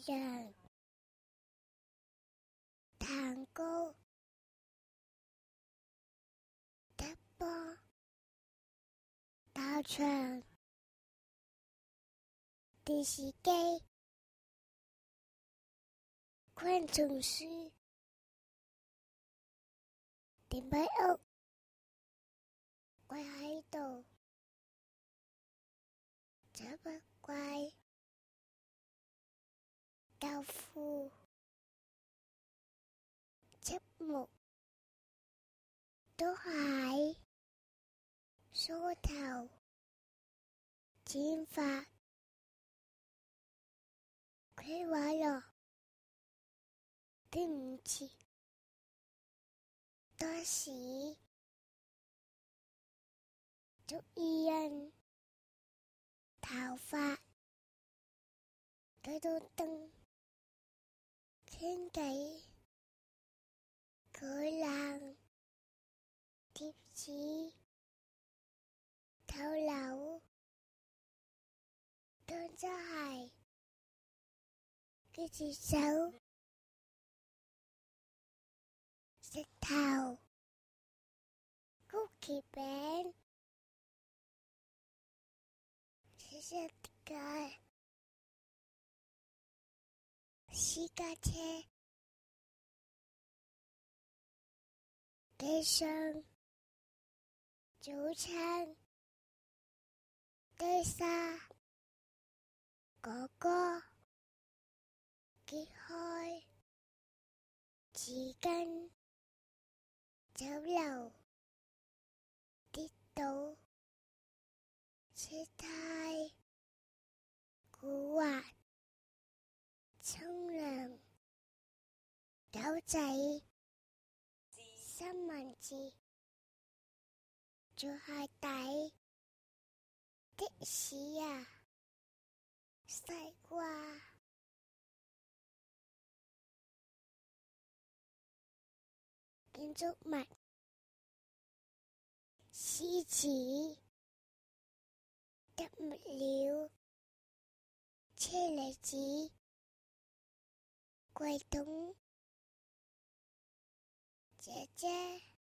陽，蛋糕，踢波，打場，電視機，昆蟲書，電擺屋，跪喺度，找不乖，豆腐，積木，都係梳頭，剪髮，佢話咯，對唔住，多時捉伊人，頭髮，舉到燈，傾偈，舉冷，貼紙，透樓，當真係佢隻手，石頭，曲奇餅，小小嘅私家車，地上，早餐，堆沙，哥哥，揭開，紙巾，酒樓，跌倒，車胎，古惑，沖涼，狗仔，三文治，做鞋底，的士啊，西瓜，建築物，獅子，得物料，車厘子，櫃桶，姐姐。